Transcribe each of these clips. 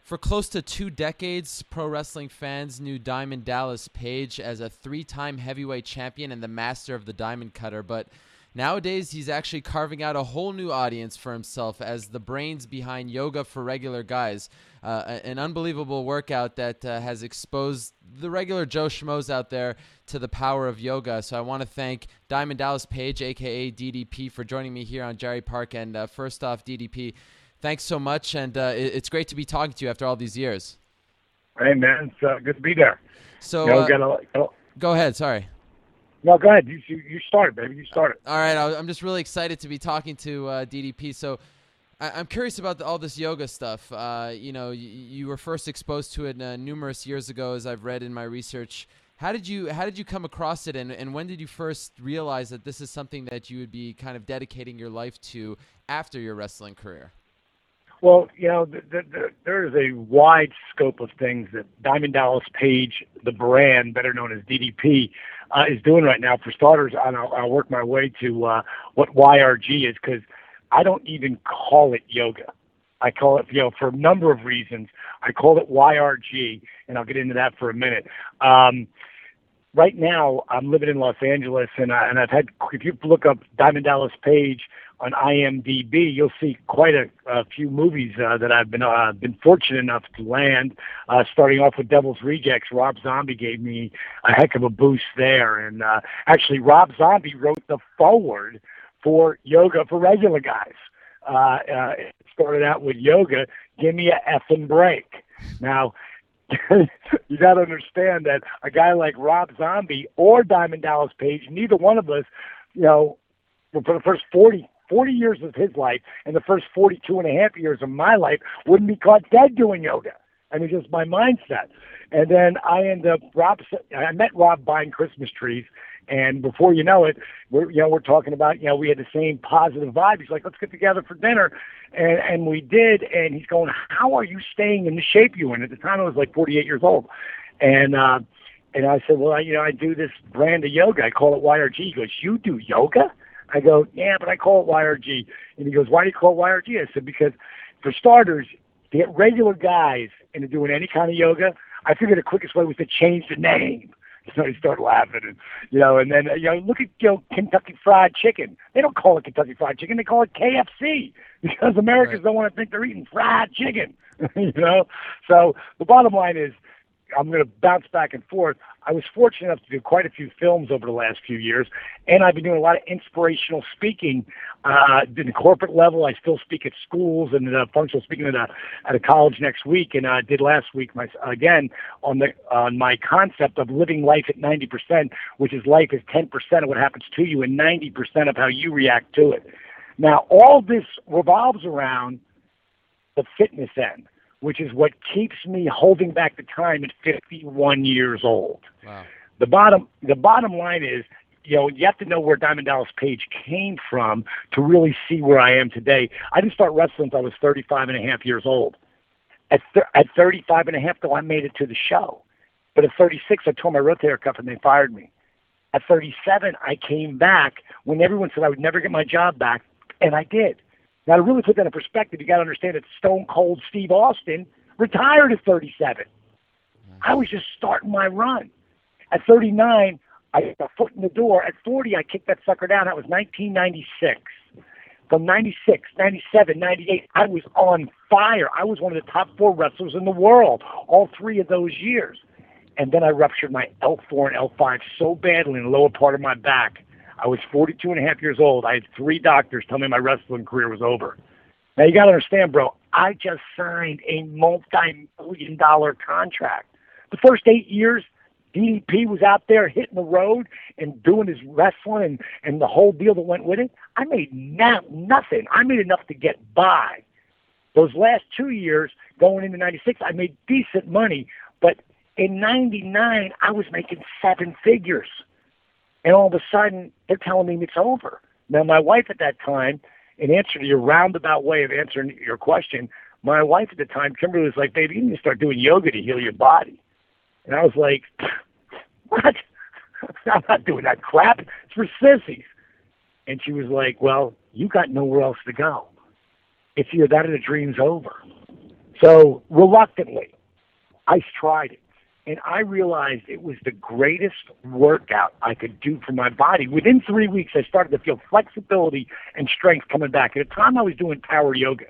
For close to 2 decades, pro wrestling fans knew Diamond Dallas Page as a 3-time heavyweight champion and the master of the Diamond Cutter, but nowadays he's actually carving out a whole new audience for himself as the brains behind Yoga for Regular Guys, an unbelievable workout that has exposed the regular Joe Schmoes out there to the power of yoga. So I want to thank Diamond Dallas Page, a.k.a. DDP, for joining me here on Jerry Park. And first off, DDP, thanks so much, and it's great to be talking to you after all these years. Hey, man, it's good to be there. So, go ahead, sorry. No, go ahead. You started, baby. You started. All right, I'm just really excited to be talking to DDP. So I'm curious about all this yoga stuff. You were first exposed to it numerous years ago, as I've read in my research. How did you come across it, and when did you first realize that this is something that you would be kind of dedicating your life to after your wrestling career? Well, there is a wide scope of things that Diamond Dallas Page, the brand, better known as DDP, is doing right now. For starters, I'll work my way to what YRG is, because I don't even call it yoga. I call it, for a number of reasons, I call it YRG, and I'll get into that for a minute. Right now, I'm living in Los Angeles, and I've had, if you look up Diamond Dallas Page on IMDb, you'll see quite a few movies that I've been fortunate enough to land. Starting off with Devil's Rejects, Rob Zombie gave me a heck of a boost there, and actually, Rob Zombie wrote the foreword for Yoga for Regular Guys. It started out with yoga, give me a effing break. Now, you got to understand that a guy like Rob Zombie or Diamond Dallas Page, neither one of us, for the first 40 years of his life and the first 42 and a half years of my life wouldn't be caught dead doing yoga. I mean, just my mindset. And then I met Rob buying Christmas trees. And before you know it, we're talking about, we had the same positive vibe. He's like, let's get together for dinner. And we did. And he's going, how are you staying in the shape you in? At the time, I was like 48 years old. And I said, well, I do this brand of yoga. I call it YRG. He goes, you do yoga? I go, yeah, but I call it YRG. And he goes, why do you call it YRG? I said, because for starters, to get regular guys into doing any kind of yoga, I figured the quickest way was to change the name. So he started laughing, and then look at Kentucky Fried Chicken. They don't call it Kentucky Fried Chicken; they call it KFC because Americans don't want to think they're eating fried chicken. So the bottom line is, I'm going to bounce back and forth. I was fortunate enough to do quite a few films over the last few years, and I've been doing a lot of inspirational speaking at the corporate level. I still speak at schools and functional speaking at a college next week, and I did last week again on my concept of living life at 90%, which is life is 10% of what happens to you and 90% of how you react to it. Now, all this revolves around the fitness end, which is what keeps me holding back the time at 51 years old. Wow. The bottom line is, you have to know where Diamond Dallas Page came from to really see where I am today. I didn't start wrestling until I was 35 and a half years old. At 35 and a half, though, I made it to the show. But at 36, I tore my rotator cuff and they fired me. At 37, I came back when everyone said I would never get my job back, and I did. Now, to really put that in perspective, you got to understand that Stone Cold Steve Austin retired at 37. I was just starting my run. At 39, I got a foot in the door. At 40, I kicked that sucker down. That was 1996. From 96, 97, 98, I was on fire. I was one of the top 4 wrestlers in the world all 3 of those years. And then I ruptured my L4 and L5 so badly in the lower part of my back. I was 42 and a half years old. I had 3 doctors tell me my wrestling career was over. Now, you got to understand, bro, I just signed a multi-million-dollar contract. The first 8 years, DDP was out there hitting the road and doing his wrestling and the whole deal that went with it. I made nothing. I made enough to get by. Those last 2 years, going into 96, I made decent money. But in 99, I was making 7 figures. And all of a sudden, they're telling me it's over. Now, my wife at that time, in answer to your roundabout way of answering your question, my wife at the time, Kimberly, was like, baby, you need to start doing yoga to heal your body. And I was like, what? I'm not doing that crap. It's for sissies. And she was like, well, you got nowhere else to go. It's either that or the dream's over. So reluctantly, I tried it. And I realized it was the greatest workout I could do for my body. Within 3 weeks, I started to feel flexibility and strength coming back. At the time I was doing power yoga,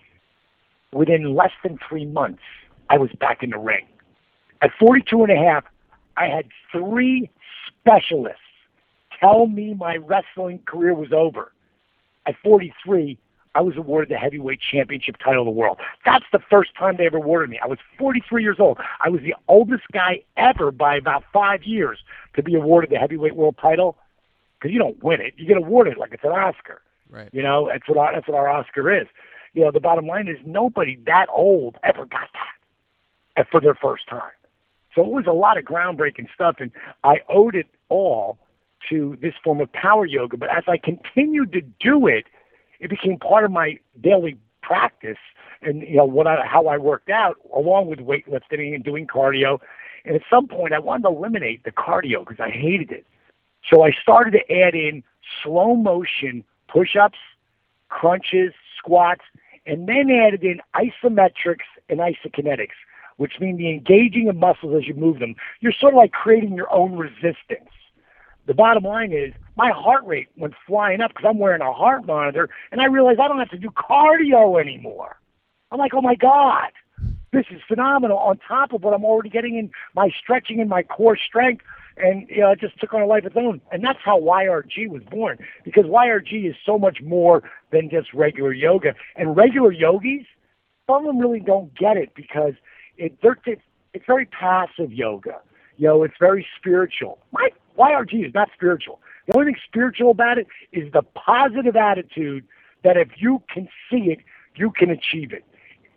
within less than 3 months, I was back in the ring. At 42 and a half, I had 3 specialists tell me my wrestling career was over. At 43, I was awarded the heavyweight championship title of the world. That's the first time they ever awarded me. I was 43 years old. I was the oldest guy ever by about 5 years to be awarded the heavyweight world title, because you don't win it. You get awarded like it's an Oscar. Right. You know, that's what our Oscar is. You know, the bottom line is nobody that old ever got that for their first time. So it was a lot of groundbreaking stuff, and I owed it all to this form of power yoga. But as I continued to do it, it became part of my daily practice, and you know how I worked out, along with weightlifting and doing cardio. And at some point, I wanted to eliminate the cardio because I hated it. So I started to add in slow motion push-ups, crunches, squats, and then added in isometrics and isokinetics, which mean the engaging of muscles as you move them. You're sort of like creating your own resistance. The bottom line is my heart rate went flying up because I'm wearing a heart monitor, and I realized I don't have to do cardio anymore. I'm like, oh, my God, this is phenomenal on top of what I'm already getting in my stretching and my core strength, and you know, it just took on a life of its own. And that's how YRG was born, because YRG is so much more than just regular yoga. And regular yogis, some of them really don't get it because it's very passive yoga. You know, it's very spiritual. YRG is not spiritual. The only thing spiritual about it is the positive attitude that if you can see it, you can achieve it.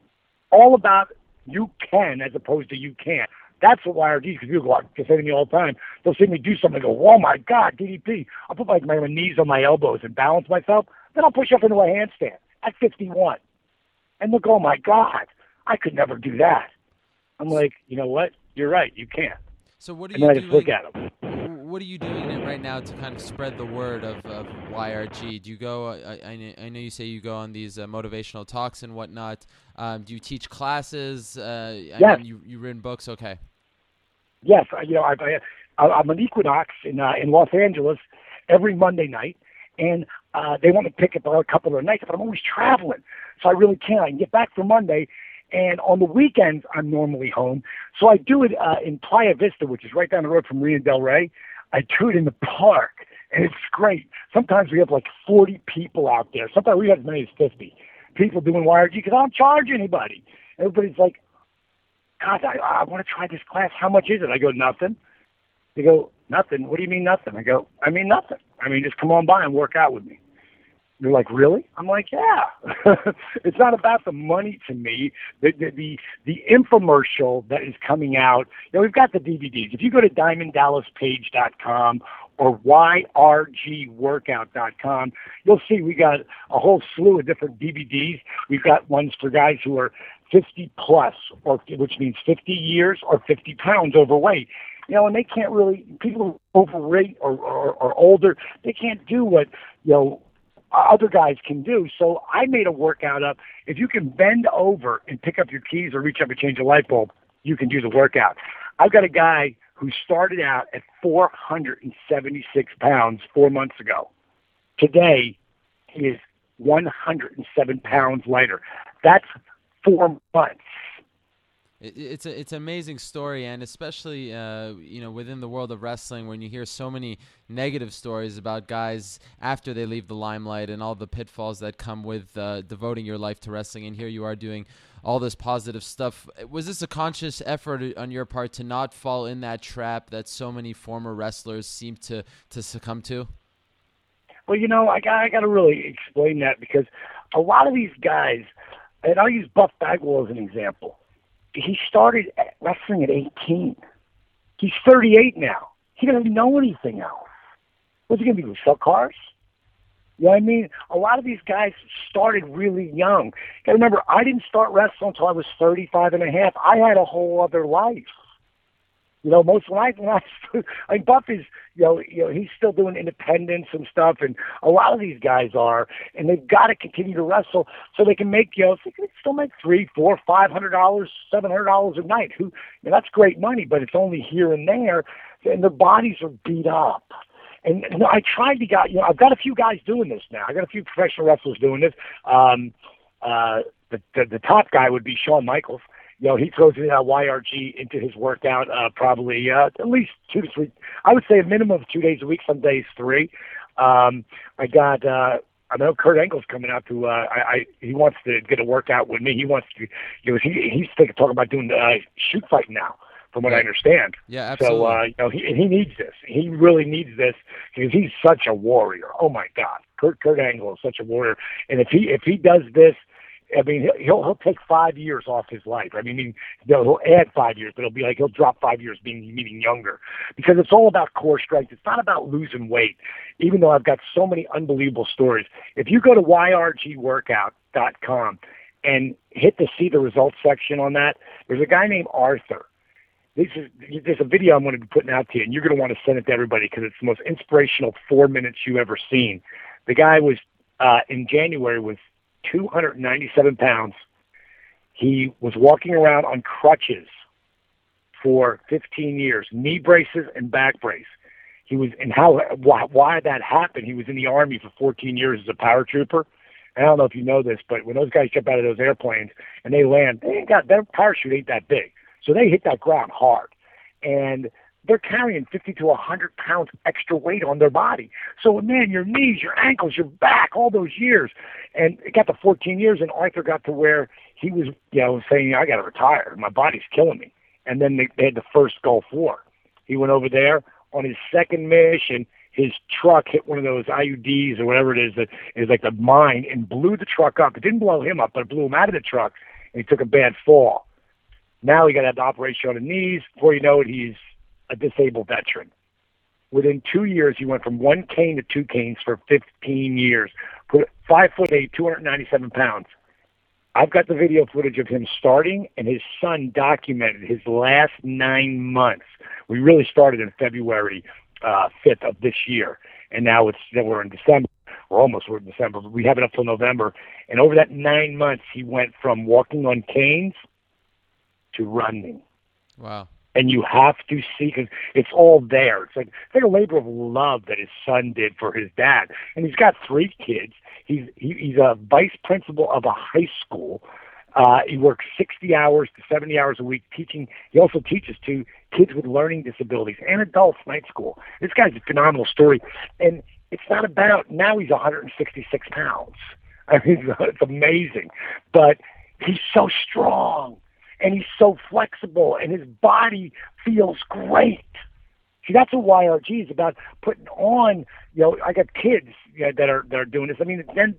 All about you can as opposed to you can't. That's what YRG is, because people say to me all the time, they'll see me do something and go, oh my God, DDP. I'll put my knees on my elbows and balance myself. Then I'll push up into a handstand at 51. And they'll go, oh my God, I could never do that. I'm like, you know what? You're right, you can't. So what are and you then doing? I just look at them. What are you doing right now to kind of spread the word of YRG? Do you go? I know you say you go on these motivational talks and whatnot. Do you teach classes? Yes. I mean, you written books. Okay. Yes, you know, I'm an Equinox in Los Angeles every Monday night, and they want me to pick up a couple of their nights, but I'm always traveling, so I really can't. I can get back for Monday. And on the weekends, I'm normally home. So I do it in Playa Vista, which is right down the road from Marina Del Rey. I do it in the park, and it's great. Sometimes we have like 40 people out there. Sometimes we have as many as 50 people doing YRG because I don't charge anybody. Everybody's like, God, I want to try this class. How much is it? I go, nothing. They go, nothing? What do you mean nothing? I go, I mean nothing. I mean, just come on by and work out with me. They're like, really? I'm like, yeah. It's not about the money to me. The infomercial that is coming out, you know, we've got the DVDs. If you go to DiamondDallasPage.com or YRGWorkout.com, you'll see we got a whole slew of different DVDs. We've got ones for guys who are 50 plus, which means 50 years or 50 pounds overweight. You know, and they can't really, people who are overweight or older, they can't do what, you know, other guys can do. So I made a workout up. If you can bend over and pick up your keys or reach up and change a light bulb, you can do the workout. I've got a guy who started out at 476 pounds 4 months ago. Today, he is 107 pounds lighter. That's 4 months. It's an amazing story, and especially you know, within the world of wrestling, when you hear so many negative stories about guys after they leave the limelight and all the pitfalls that come with devoting your life to wrestling, and here you are doing all this positive stuff. Was this a conscious effort on your part to not fall in that trap that so many former wrestlers seem to succumb to? Well, you know, I got to really explain that, because a lot of these guys, and I'll use Buff Bagwell as an example. He started wrestling at 18. He's 38 now. He doesn't know anything else. What's he going to do, sell cars? You know what I mean? A lot of these guys started really young. You got to remember, I didn't start wrestling until I was 35 and a half. I had a whole other life. most I mean, Buff is, he's still doing independence and stuff, and a lot of these guys are, and they've got to continue to wrestle so they can make, they can still make $300, $400, $500, $700 a night. That's great money, but it's only here and there, and their bodies are beat up. And I tried to I've got a few guys doing this now. I got a few professional wrestlers doing this. The top guy would be Shawn Michaels. He throws in YRG into his workout probably at least 2 to 3. I would say a minimum of 2 days a week, some days 3. I know Kurt Angle's coming out to. He wants to get a workout with me. He wants to. He's talking about doing shoot fighting now, from what I understand. Yeah, absolutely. So he needs this. He really needs this because he's such a warrior. Oh my God, Kurt Angle is such a warrior. And if he does this, I mean, he'll take 5 years off his life. I mean, he'll add 5 years, but it'll be like he'll drop 5 years meaning younger, because it's all about core strength. It's not about losing weight, even though I've got so many unbelievable stories. If you go to yrgworkout.com and hit the see the results section on that, there's a guy named Arthur. There's a video I'm going to be putting out to you, and you're going to want to send it to everybody because it's the most inspirational 4 minutes you've ever seen. The guy was, in January, was 297 pounds. He was walking around on crutches for 15 years, knee braces and back brace. He was, and why that happened, he was in the Army for 14 years as a paratrooper. And I don't know if you know this, but when those guys jump out of those airplanes and they land, their parachute ain't that big. So they hit that ground hard. And they're carrying 50 to 100 pounds extra weight on their body. So, man, your knees, your ankles, your back, all those years. And it got to 14 years, and Arthur got to where he was, saying, I got to retire. My body's killing me. And then they had the first Gulf War. He went over there on his second mission. His truck hit one of those IUDs or whatever it is that is like the mine and blew the truck up. It didn't blow him up, but it blew him out of the truck, and he took a bad fall. Now he got to have the operation on the knees. Before you know it, he's a disabled veteran. Within 2 years, he went from 1 cane to 2 canes for 15 years. 5'8", 297 pounds. I've got the video footage of him starting, and his son documented his last 9 months. We really started in February 5th of this year, and now we're in December. We're in December, but we have it up till November. And over that 9 months, he went from walking on canes to running. Wow. And you have to see, because it's all there. It's like a labor of love that his son did for his dad. And he's got 3 kids. He's a vice principal of a high school. He works 60 hours to 70 hours a week teaching. He also teaches to kids with learning disabilities and adults night school. This guy's a phenomenal story. And it's not about, now he's 166 pounds. I mean, it's amazing. But he's so strong. And he's so flexible, and his body feels great. See, that's what YRG is about, putting on. I got kids that are doing this. I mean, then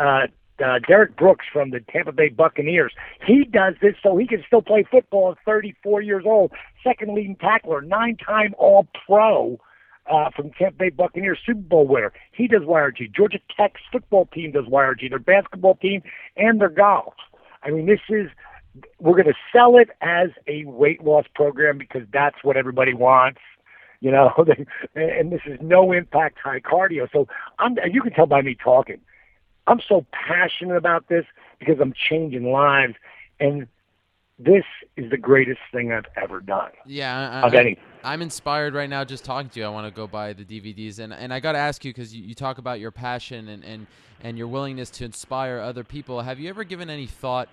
Derek Brooks from the Tampa Bay Buccaneers, he does this so he can still play football at 34 years old. Second leading tackler, 9-time All-Pro from Tampa Bay Buccaneers, Super Bowl winner. He does YRG. Georgia Tech's football team does YRG. Their basketball team and their golf. I mean, we're going to sell it as a weight loss program because that's what everybody wants, and this is no impact high cardio. So you can tell by me talking, I'm so passionate about this because I'm changing lives, and this is the greatest thing I've ever done. Yeah, I'm inspired right now just talking to you. I want to go buy the DVDs, and I got to ask you, because you talk about your passion and your willingness to inspire other people. Have you ever given any thought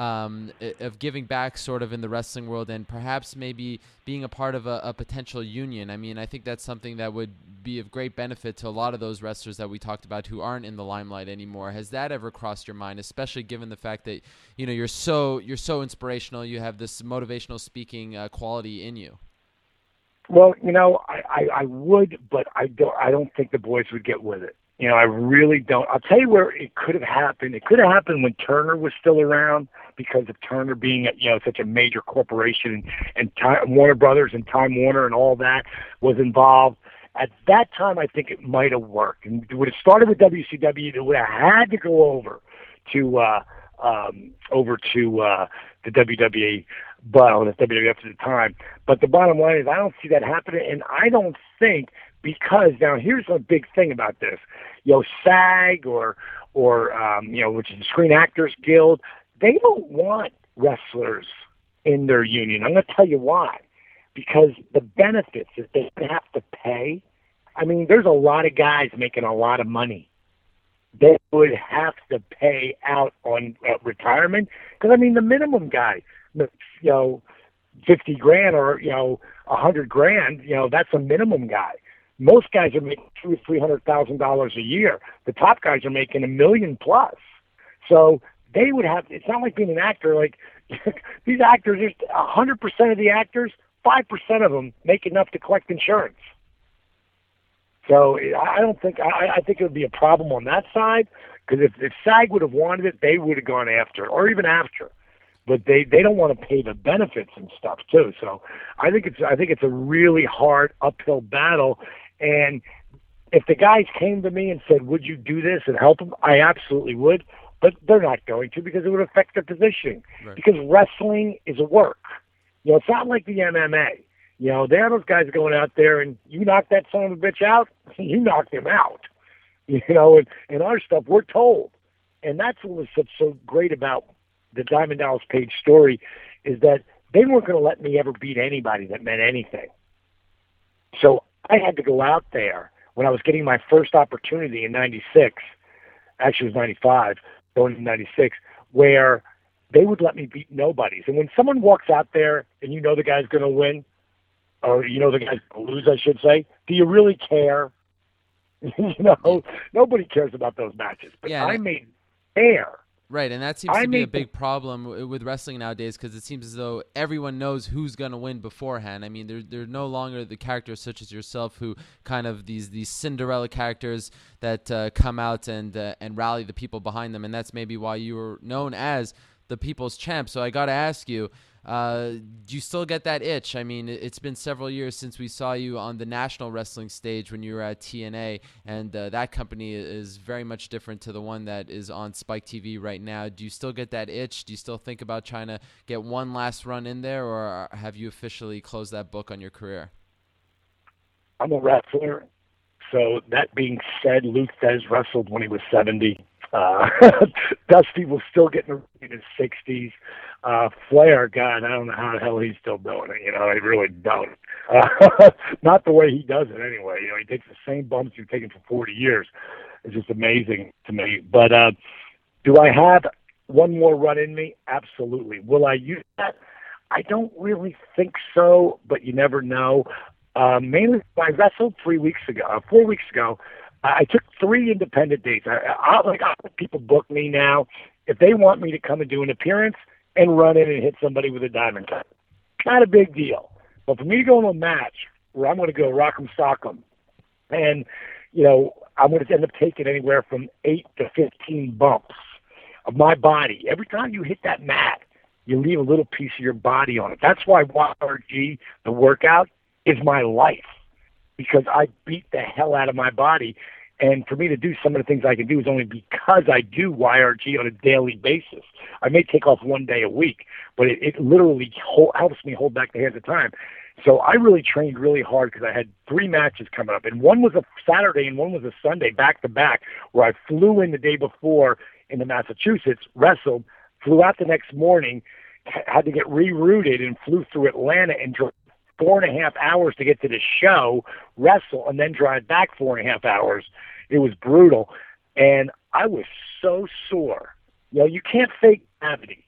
of giving back sort of in the wrestling world, and perhaps maybe being a part of a potential union? I mean, I think that's something that would be of great benefit to a lot of those wrestlers that we talked about who aren't in the limelight anymore. Has that ever crossed your mind, especially given the fact that you're so inspirational, you have this motivational speaking quality in you? Well, I would, but I don't think the boys would get with it. I really don't. I'll tell you where it could have happened. It could have happened when Turner was still around, because of Turner being such a major corporation, and Warner Brothers and Time Warner and all that was involved. At that time, I think it might have worked. And it would have started with WCW. It would have had to go over to over to the WWE, but the WWF at the time. But the bottom line is, I don't see that happening, and I don't think, because now here's a big thing about this, SAG or which is the Screen Actors Guild, they don't want wrestlers in their union. I'm going to tell you why. Because the benefits that they have to pay, I mean, there's a lot of guys making a lot of money. They would have to pay out on retirement. Because, I mean, the minimum guy, 50 grand or, 100 grand, that's a minimum guy. Most guys are making $200,000-$300,000 a year. The top guys are making $1 million plus. So they would have, it's not like being an actor. Like, these actors, 100% of the actors, 5% of them make enough to collect insurance. So I don't think, I think it would be a problem on that side, because if SAG would have wanted it, they would have gone after it, or even after. But they don't want to pay the benefits and stuff too. So I think it's a really hard uphill battle. And if the guys came to me and said, "Would you do this and help them?" I absolutely would. But they're not going to, because it would affect their positioning. Right. Because wrestling is a work. It's not like the MMA. There are those guys going out there, and you knock that son of a bitch out, you knocked him out. And our stuff, we're told. And that's what was so great about the Diamond Dallas Page story, is that they weren't going to let me ever beat anybody that meant anything. So I had to go out there when I was getting my first opportunity in 96, actually it was 95, going to 96, where they would let me beat nobodies. And when someone walks out there and the guy's going to win, or the guy's going to lose, I should say, do you really care? Nobody cares about those matches. But yeah, I made fair. Right, and that seems to be a big problem with wrestling nowadays, because it seems as though everyone knows who's going to win beforehand. I mean, they're no longer the characters such as yourself who kind of these Cinderella characters that come out and rally the people behind them, and that's maybe why you were known as the People's Champ. So I got to ask you, do you still get that itch? I mean, it's been several years since we saw you on the national wrestling stage when you were at TNA, and that company is very much different to the one that is on Spike TV right now. Do you still get that itch? Do you still think about trying to get one last run in there, or have you officially closed that book on your career? I'm a wrestler. So that being said, Lou Thesz wrestled when he was 70. Dusty was still getting in his 60s. Flair, God, I don't know how the hell he's still doing it. I really don't. Not the way he does it anyway. He takes the same bumps he's taken for 40 years. It's just amazing to me. But do I have one more run in me? Absolutely. Will I use that? I don't really think so, but you never know. Mainly, I wrestled 4 weeks ago. I took 3 independent dates. I let people book me now if they want me to come and do an appearance and run in and hit somebody with a diamond cut. Not a big deal. But for me to go into a match where I'm going to go rock 'em, sock 'em, and I'm going to end up taking anywhere from 8 to 15 bumps of my body. Every time you hit that mat, you leave a little piece of your body on it. That's why YRG, the workout, is my life. Because I beat the hell out of my body. And for me to do some of the things I can do is only because I do YRG on a daily basis. I may take off one day a week, but it literally helps me hold back the hands of time. So I really trained really hard, because I had 3 matches coming up. And one was a Saturday and one was a Sunday back-to-back, where I flew in the day before into Massachusetts, wrestled, flew out the next morning, had to get rerouted, and flew through Atlanta and drove 4.5 hours to get to the show, wrestle, and then drive back 4.5 hours. It was brutal. And I was so sore. You can't fake gravity,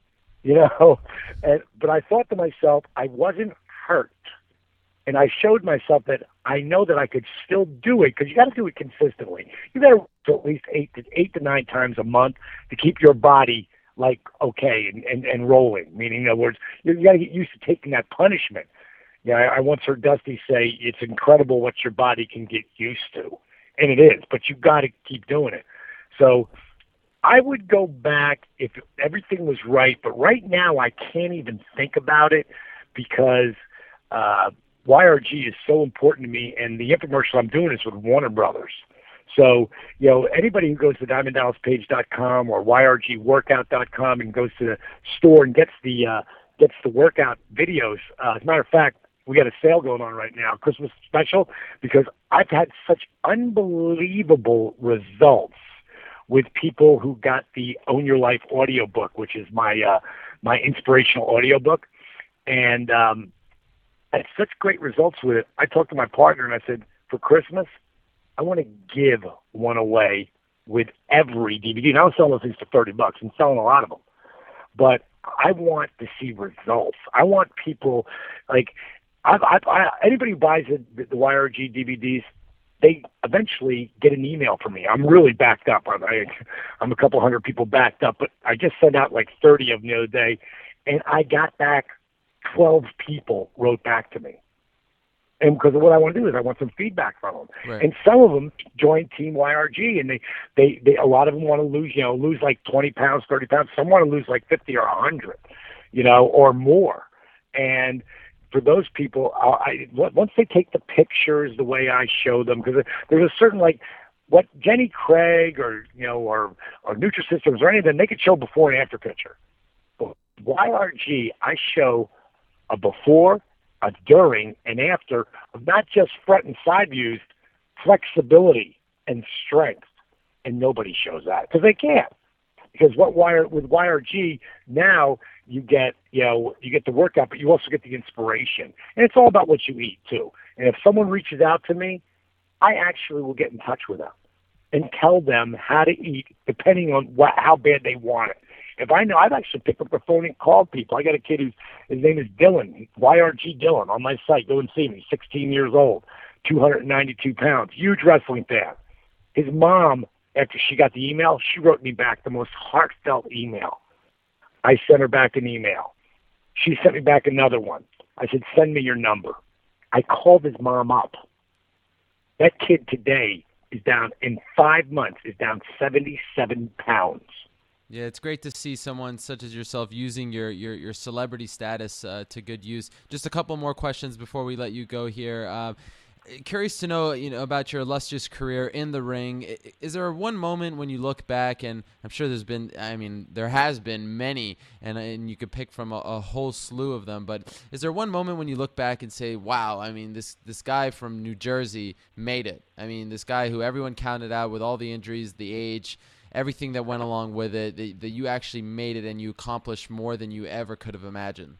but I thought to myself, I wasn't hurt. And I showed myself that I know that I could still do it, because you got to do it consistently. You got to do at least 8 to 9 times a month to keep your body okay and rolling. Meaning, in other words, you got to get used to taking that punishment. I once heard Dusty say, it's incredible what your body can get used to. And it is, but you got to keep doing it. So I would go back if everything was right. But right now I can't even think about it, because YRG is so important to me. And the infomercial I'm doing is with Warner Brothers. So, anybody who goes to DiamondDallasPage.com or YRGWorkout.com and goes to the store and gets the workout videos. As a matter of fact, we got a sale going on right now, Christmas special, because I've had such unbelievable results with people who got the Own Your Life audiobook, which is my inspirational audiobook. And I had such great results with it. I talked to my partner and I said, for Christmas, I want to give one away with every DVD. And I was selling those things for $30 and selling a lot of them. But I want to see results. I want people anybody who buys the YRG DVDs, they eventually get an email from me. I'm really backed up. I'm a couple hundred people backed up, but I just sent out like 30 of them the other day, and I got back 12 people wrote back to me. And because of what I want to do is I want some feedback from them. Right. And some of them join Team YRG, and they a lot of them want to lose like 20 pounds, 30 pounds. Some want to lose like 50 or 100, or more. And for those people, once they take the pictures the way I show them, because there's a certain what Jenny Craig or Nutrisystems or any of them, they could show before and after picture. But YRG, I show a before, a during, and after of not just front and side views, flexibility and strength, and nobody shows that because they can't. Because with YRG now you get the workout, but you also get the inspiration, and it's all about what you eat too. And if someone reaches out to me, I actually will get in touch with them and tell them how to eat depending on how bad they want it. If I know, I've actually picked up the phone and called people. I got a kid his name is Dylan, YRG Dylan, on my site. Go and see me. 16 years old, 292 pounds, huge wrestling fan. His mom, after she got the email, she wrote me back the most heartfelt email. I sent her back an email. She sent me back another one. I said, send me your number. I called his mom up. That kid today is down, in 5 months, is down 77 pounds. Yeah, it's great to see someone such as yourself using your celebrity status to good use. Just a couple more questions before we let you go here. Curious to know, about your illustrious career in the ring. Is there one moment when you look back, and I'm sure there has been many, and you could pick from a whole slew of them, but is there one moment when you look back and say, wow, this guy from New Jersey made it? This guy who everyone counted out with all the injuries, the age, everything that went along with it, that you actually made it and you accomplished more than you ever could have imagined?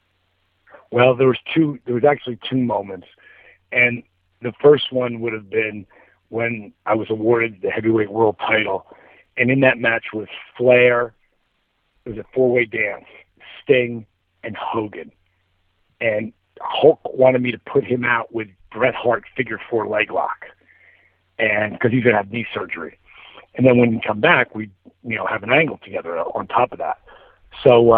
Well, there was actually two moments. And the first one would have been when I was awarded the heavyweight world title. And in that match with Flair, it was a four-way dance, Sting and Hogan. And Hulk wanted me to put him out with Bret Hart figure four leg lock. And because he's going to have knee surgery. And then when we come back, we have an angle together on top of that. So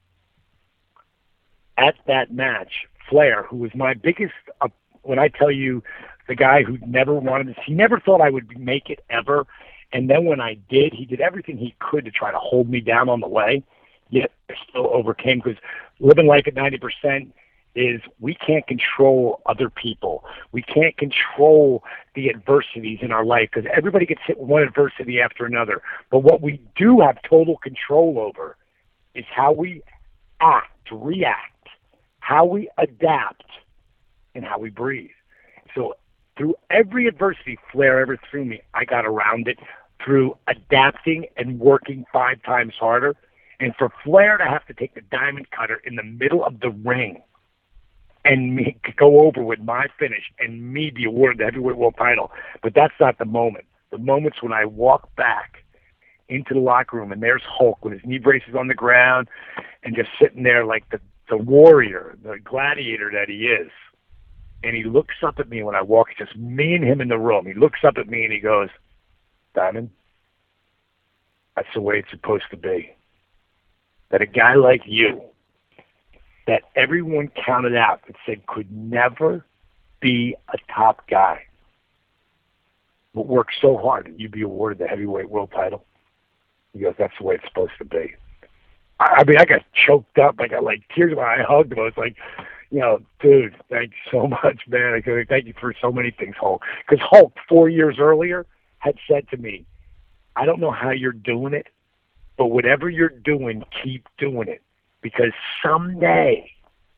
at that match, Flair, who was my biggest, when I tell you the guy who never wanted this, he never thought I would make it ever. And then when I did, he did everything he could to try to hold me down on the way, yet I still overcame, because living life at 90% is we can't control other people. We can't control the adversities in our life because everybody gets hit with one adversity after another. But what we do have total control over is how we react, how we adapt, and how we breathe. So through every adversity Flair ever threw me, I got around it through adapting and working 5 times harder. And for Flair to have to take the diamond cutter in the middle of the ring and me go over with my finish and me be awarded the heavyweight world title. But that's not the moment. The moment's when I walk back into the locker room and there's Hulk with his knee braces on the ground and just sitting there like the warrior, the gladiator that he is. And he looks up at me when I walk, it's just me and him in the room. He looks up at me and he goes, Diamond, that's the way it's supposed to be. That a guy like you, that everyone counted out that said could never be a top guy, but worked so hard that you'd be awarded the heavyweight world title. He goes, that's the way it's supposed to be. I got choked up. I got like tears when I hugged him. I was like, dude, thank you so much, man. I go, thank you for so many things, Hulk. Because Hulk, 4 years earlier, had said to me, I don't know how you're doing it, but whatever you're doing, keep doing it. Because someday,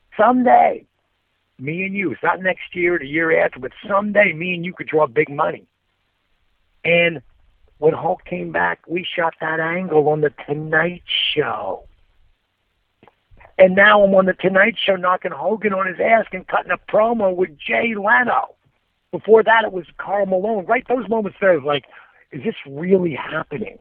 me and you, it's not next year or the year after, but someday me and you could draw big money. And when Hulk came back, we shot that angle on The Tonight Show. And now I'm on The Tonight Show knocking Hogan on his ass and cutting a promo with Jay Leno. Before that, it was Karl Malone. Right? Those moments there, like, is this really happening?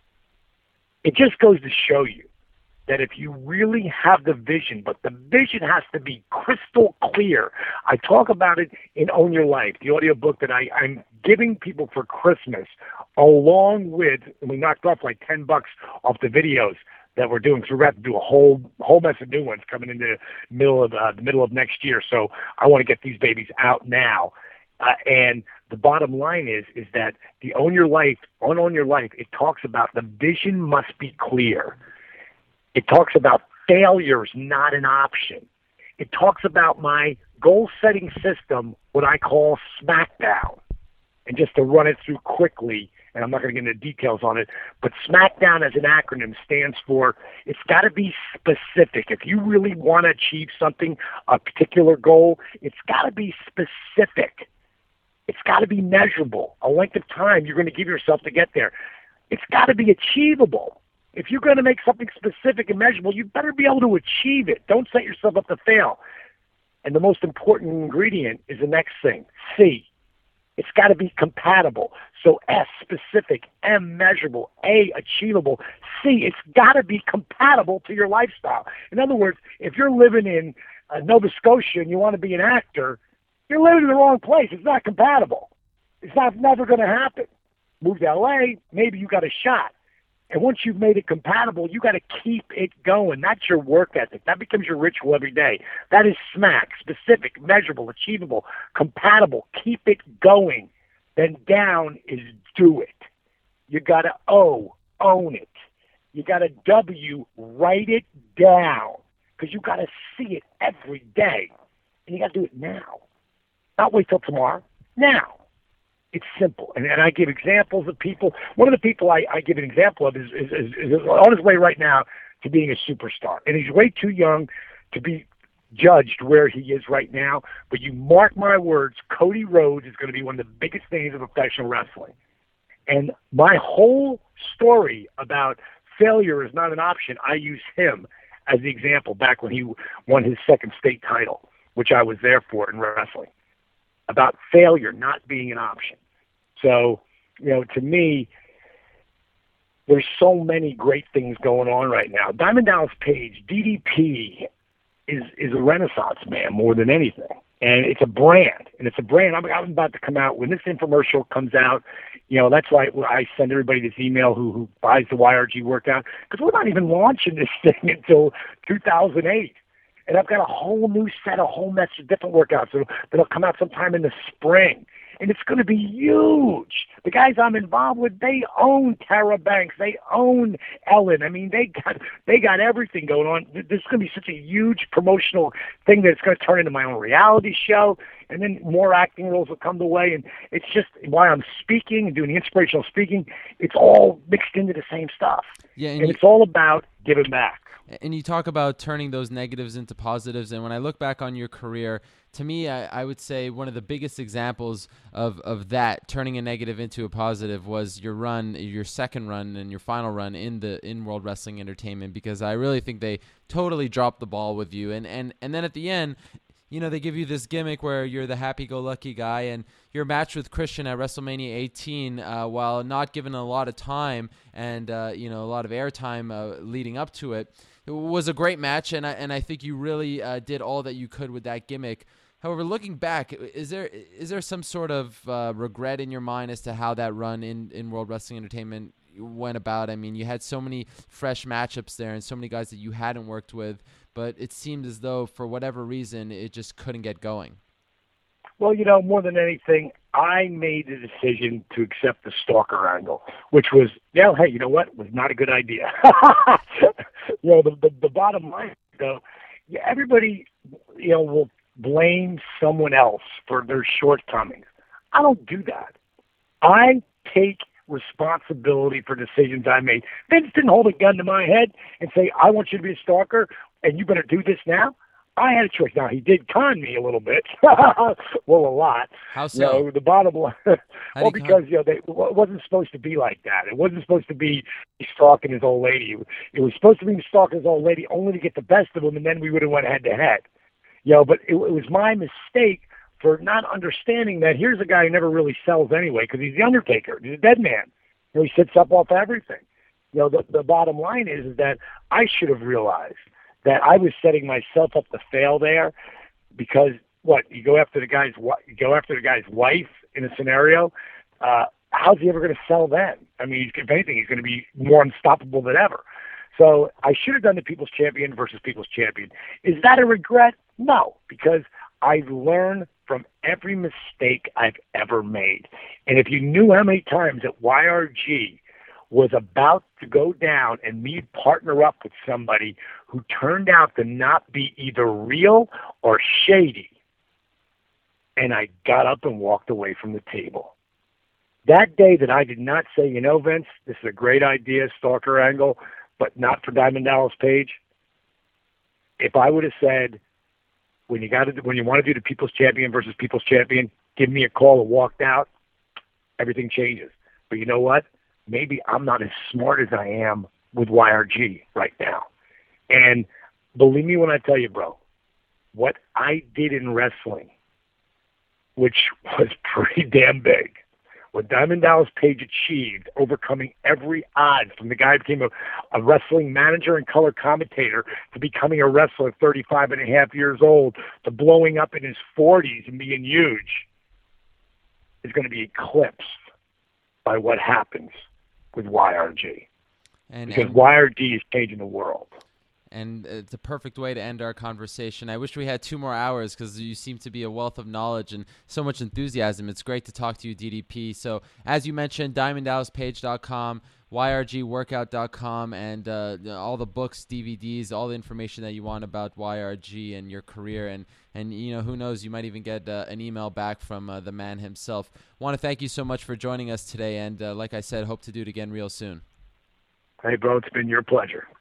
It just goes to show you that if you really have the vision, but the vision has to be crystal clear. I talk about it in Own Your Life, the audiobook that I'm giving people for Christmas, along with, and we knocked off like $10 off the videos that we're doing. So we're about to do a whole mess of new ones coming into the middle of next year. So I want to get these babies out now. And the bottom line is that the Own Your Life, it talks about the vision must be clear. It talks about failures not an option. It talks about my goal-setting system, what I call SmackDown. And just to run it through quickly, and I'm not going to get into details on it, but SmackDown as an acronym stands for, it's got to be specific. If you really want to achieve something, a particular goal, it's got to be specific. It's got to be measurable, a length of time you're going to give yourself to get there. It's got to be achievable. If you're going to make something specific and measurable, you better be able to achieve it. Don't set yourself up to fail. And the most important ingredient is the next thing, C. It's got to be compatible. So S, specific, M, measurable, A, achievable, C, it's got to be compatible to your lifestyle. In other words, if you're living in Nova Scotia and you want to be an actor, you're living in the wrong place. It's not compatible. It's never going to happen. Move to L.A., maybe you got a shot. And once you've made it compatible, you got to keep it going. That's your work ethic. That becomes your ritual every day. That is SMAC, specific, measurable, achievable, compatible. Keep it going. Then down is do it. You got to O, own it. You got to W, write it down. Because you got to see it every day. And you got to do it now. Not wait till tomorrow. Now. It's simple. And I give examples of people. One of the people I give an example of is on his way right now to being a superstar. And he's way too young to be judged where he is right now. But you mark my words, Cody Rhodes is going to be one of the biggest names of professional wrestling. And my whole story about failure is not an option, I use him as the example back when he won his second state title, which I was there for in wrestling, about failure not being an option. So, to me, there's so many great things going on right now. Diamond Dallas Page, DDP, is a renaissance man more than anything. And it's a brand. I'm about to come out. When this infomercial comes out, that's why I send everybody this email who buys the YRG workout, because we're not even launching this thing until 2008. And I've got a whole mess of different workouts that'll come out sometime in the spring. And it's going to be huge. The guys I'm involved with, they own Tara Banks. They own Ellen. I mean, they got everything going on. This is going to be such a huge promotional thing that it's going to turn into my own reality show. And then more acting roles will come the way. And it's just why I'm speaking and doing the inspirational speaking. It's all mixed into the same stuff. Yeah, and it's all about giving back. And you talk about turning those negatives into positives. And when I look back on your career, to me, I would say one of the biggest examples of that, turning a negative into a positive, was your second run and your final run in World Wrestling Entertainment, because I really think they totally dropped the ball with you. And then at the end, they give you this gimmick where you're the happy-go-lucky guy, and your match with Christian at WrestleMania 18, while not given a lot of time and a lot of airtime leading up to it, it was a great match, and I think you really did all that you could with that gimmick. However, looking back, is there some sort of regret in your mind as to how that run in World Wrestling Entertainment went about? I mean, you had so many fresh matchups there and so many guys that you hadn't worked with, but it seemed as though for whatever reason it just couldn't get going. Well, more than anything, I made the decision to accept the stalker angle, which was, hey, you know what? Was not a good idea. The bottom line, though, everybody, will blame someone else for their shortcomings. I don't do that. I take responsibility for decisions I made. Vince didn't hold a gun to my head and say, I want you to be a stalker and you better do this now. I had a choice. Now, he did con me a little bit. Well, a lot. How so? The bottom line, well, because, it wasn't supposed to be like that. It wasn't supposed to be stalking his old lady. It was supposed to be stalking his old lady only to get the best of him, and then we would have went head to head. But it was my mistake for not understanding that here's a guy who never really sells anyway because he's the Undertaker. He's a dead man. He sits up off everything. The bottom line is that I should have realized that I was setting myself up to fail there because you go after the guy's wife in a scenario. How's he ever going to sell then? I mean, if anything, he's going to be more unstoppable than ever. So I should have done the People's Champion versus People's Champion. Is that a regret? No, because I've learned from every mistake I've ever made. And if you knew how many times that YRG was about to go down and me partner up with somebody who turned out to not be either real or shady, and I got up and walked away from the table. That day that I did not say, Vince, this is a great idea, stalker angle, but not for Diamond Dallas Page. If I would have said, when you want to do the People's Champion versus People's Champion, give me a call and walked out, everything changes. But you know what? Maybe I'm not as smart as I am with YRG right now. And believe me when I tell you, bro, what I did in wrestling, which was pretty damn big, what Diamond Dallas Page achieved, overcoming every odd from the guy who became a wrestling manager and color commentator to becoming a wrestler at 35 and a half years old to blowing up in his 40s and being huge, is going to be eclipsed by what happens with YRG. Because YRG is changing the world. And it's a perfect way to end our conversation. I wish we had 2 more hours because you seem to be a wealth of knowledge and so much enthusiasm. It's great to talk to you, DDP. So as you mentioned, DiamondDallasPage.com, YRGWorkout.com, and all the books, DVDs, all the information that you want about YRG and your career. And who knows, you might even get an email back from the man himself. Want to thank you so much for joining us today. And like I said, hope to do it again real soon. Hey, bro, it's been your pleasure.